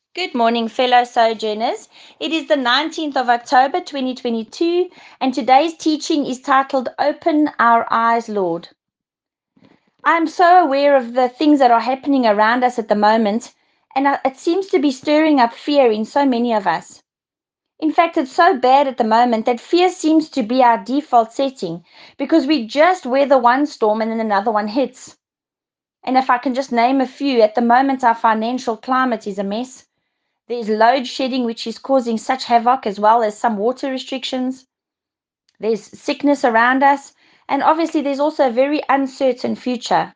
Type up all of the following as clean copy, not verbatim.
Good morning, fellow sojourners. It is the 19th of October 2022, and today's teaching is titled Open Our Eyes, Lord. I'm so aware of the things that are happening around us at the moment, and it seems to be stirring up fear in so many of us. In fact, it's so bad at the moment that fear seems to be our default setting because we just weather one storm and then another one hits. And if I can just name a few, at the moment, our financial climate is a mess. There's load shedding, which is causing such havoc, as well as some water restrictions. There's sickness around us. And obviously, there's also a very uncertain future.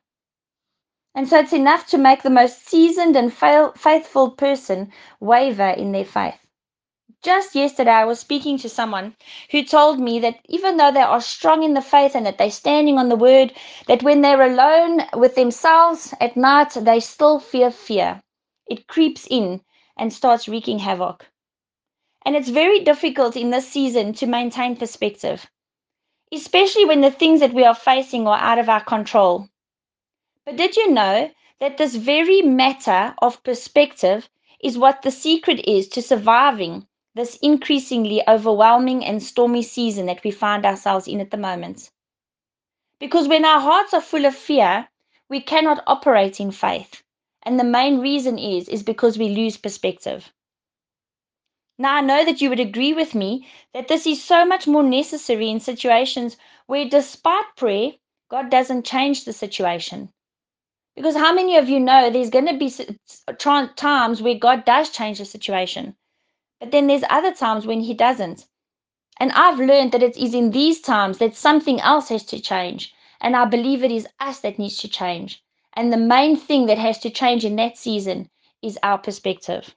And so it's enough to make the most seasoned and faithful person waver in their faith. Just yesterday, I was speaking to someone who told me that even though they are strong in the faith and that they're standing on the word, that when they're alone with themselves at night, they still fear fear. It creeps in and starts wreaking havoc. And it's very difficult in this season to maintain perspective, especially when the things that we are facing are out of our control. But did you know that this very matter of perspective is what the secret is to surviving this increasingly overwhelming and stormy season that we find ourselves in at the moment? Because when our hearts are full of fear, we cannot operate in faith. And the main reason is because we lose perspective. Now, I know that you would agree with me that this is so much more necessary in situations where, despite prayer, God doesn't change the situation. Because how many of you know there's going to be times where God does change the situation, but then there's other times when He doesn't. And I've learned that it is in these times that something else has to change. And I believe it is us that needs to change. And the main thing that has to change in that season is our perspective.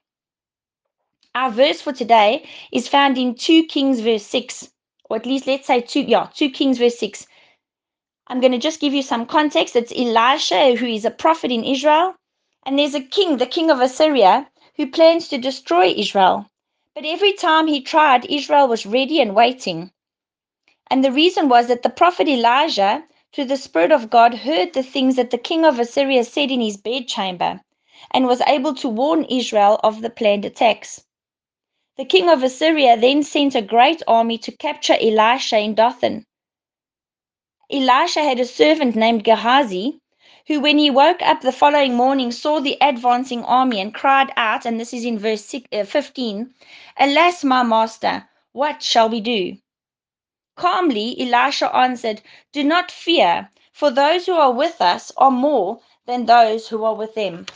Our verse for today is found in 2 Kings verse 6, or at least let's say 2 Kings verse 6. I'm going to just give you some context. It's Elisha, who is a prophet in Israel, and there's a king, the king of Assyria, who plans to destroy Israel. But every time he tried, Israel was ready and waiting. And the reason was that the prophet Elijah, through the Spirit of God, heard the things that the king of Assyria said in his bedchamber and was able to warn Israel of the planned attacks. The king of Assyria then sent a great army to capture Elisha in Dothan. Elisha had a servant named Gehazi, who, when he woke up the following morning, saw the advancing army and cried out, and this is in verse 15, "Alas, my master, what shall we do?" Calmly, Elisha answered, "Do not fear, for those who are with us are more than those who are with them."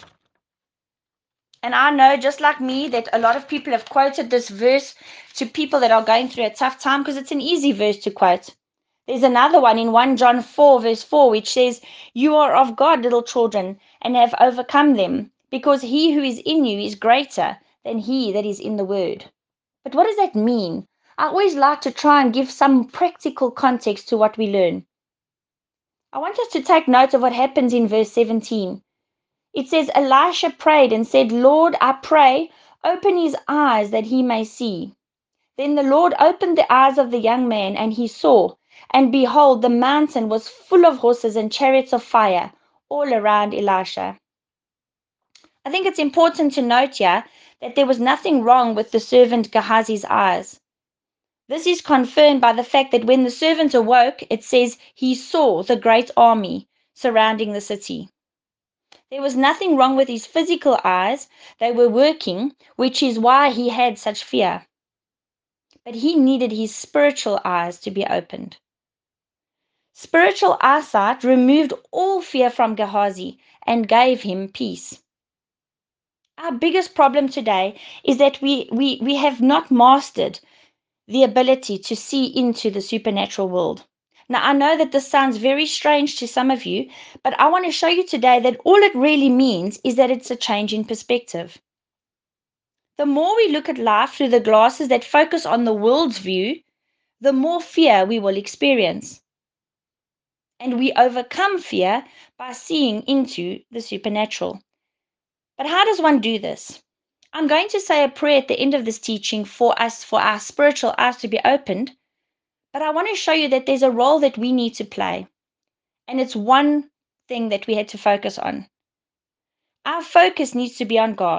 And I know, just like me, that a lot of people have quoted this verse to people that are going through a tough time because it's an easy verse to quote. There's another one in 1 John 4, verse 4, which says, "You are of God, little children, and have overcome them, because he who is in you is greater than he that is in the world." But what does that mean? I always like to try and give some practical context to what we learn. I want us to take note of what happens in verse 17. It says, "Elisha prayed and said, Lord, I pray, open his eyes that he may see." Then the Lord opened the eyes of the young man, and he saw, and behold, the mountain was full of horses and chariots of fire all around Elisha. I think it's important to note here that there was nothing wrong with the servant Gehazi's eyes. This is confirmed by the fact that when the servant awoke, it says he saw the great army surrounding the city. There was nothing wrong with his physical eyes. They were working, which is why he had such fear. But he needed his spiritual eyes to be opened. Spiritual eyesight removed all fear from Gehazi and gave him peace. Our biggest problem today is that we have not mastered the ability to see into the supernatural world. Now, I know that this sounds very strange to some of you, but I want to show you today that all it really means is that it's a change in perspective. The more we look at life through the glasses that focus on the world's view, the more fear we will experience. And we overcome fear by seeing into the supernatural. But how does one do this? I'm going to say a prayer at the end of this teaching for us, for our spiritual eyes to be opened. But I want to show you that there's a role that we need to play. And it's one thing that we had to focus on. Our focus needs to be on God.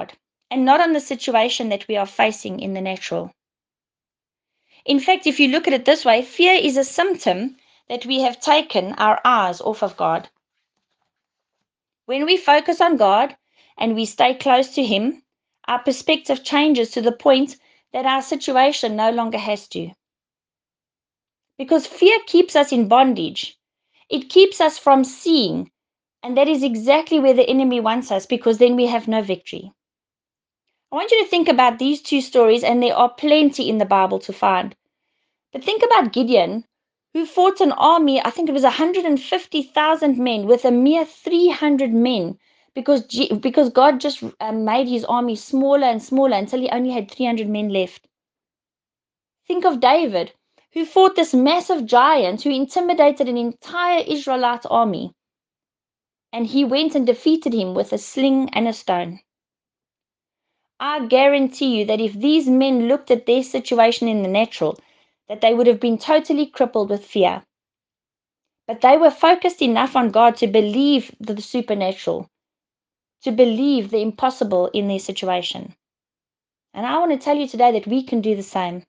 and not on the situation that we are facing in the natural. In fact, if you look at it this way, fear is a symptom that we have taken our eyes off of God. When we focus on God and we stay close to Him, our perspective changes to the point that our situation no longer has to. Because fear keeps us in bondage. It keeps us from seeing, and that is exactly where the enemy wants us, because then we have no victory. I want you to think about these two stories, and there are plenty in the Bible to find. But think about Gideon, who fought an army, I think it was 150,000 men with a mere 300 men, because God just made his army smaller and smaller until he only had 300 men left. Think of David, who fought this massive giant who intimidated an entire Israelite army, and he went and defeated him with a sling and a stone. I guarantee you that if these men looked at their situation in the natural, that they would have been totally crippled with fear. But they were focused enough on God to believe the supernatural, to believe the impossible in their situation. And I want to tell you today that we can do the same.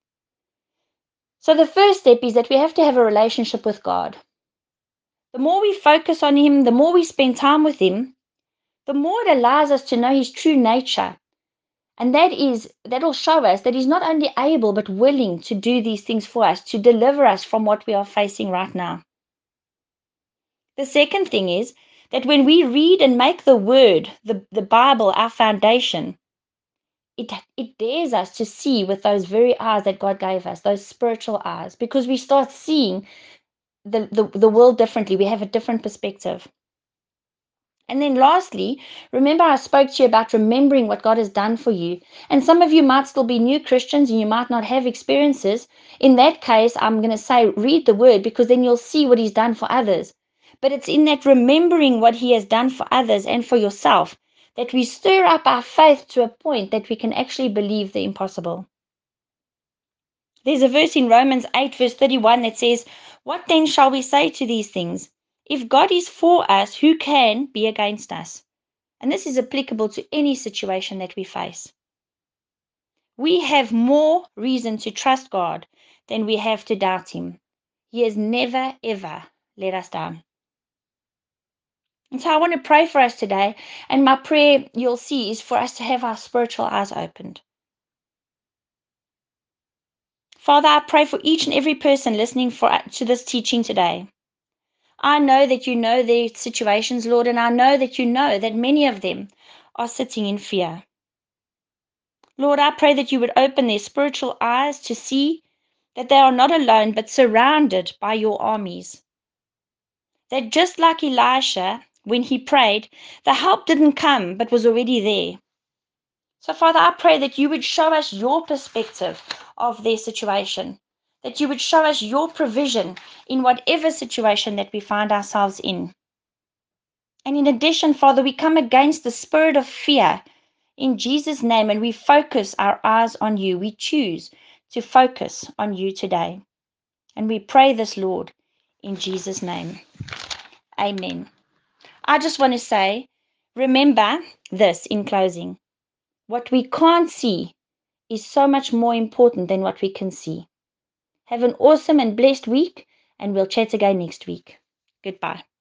So the first step is that we have to have a relationship with God. The more we focus on Him, the more we spend time with Him, the more it allows us to know His true nature. And that'll show us that He's not only able but willing to do these things for us, to deliver us from what we are facing right now. The second thing is that when we read and make the Word, the Bible, our foundation, it dares us to see with those very eyes that God gave us, those spiritual eyes, because we start seeing the world differently. We have a different perspective. And then lastly, remember I spoke to you about remembering what God has done for you. And some of you might still be new Christians and you might not have experiences. In that case, I'm going to say read the Word, because then you'll see what He's done for others. But it's in that remembering what He has done for others and for yourself that we stir up our faith to a point that we can actually believe the impossible. There's a verse in Romans 8, verse 31 that says, "What then shall we say to these things? If God is for us, who can be against us?" And this is applicable to any situation that we face. We have more reason to trust God than we have to doubt Him. He has never, ever let us down. And so I want to pray for us today. And my prayer, you'll see, is for us to have our spiritual eyes opened. Father, I pray for each and every person listening to this teaching today. I know that you know their situations, Lord, and I know that many of them are sitting in fear. Lord, I pray that you would open their spiritual eyes to see that they are not alone, but surrounded by your armies. That just like Elisha, when he prayed, the help didn't come, but was already there. So, Father, I pray that you would show us your perspective of their situation, that you would show us your provision in whatever situation that we find ourselves in. And in addition, Father, we come against the spirit of fear in Jesus' name, and we focus our eyes on you. We choose to focus on you today. And we pray this, Lord, in Jesus' name. Amen. I just want to say, remember this in closing. What we can't see is so much more important than what we can see. Have an awesome and blessed week, and we'll chat again next week. Goodbye.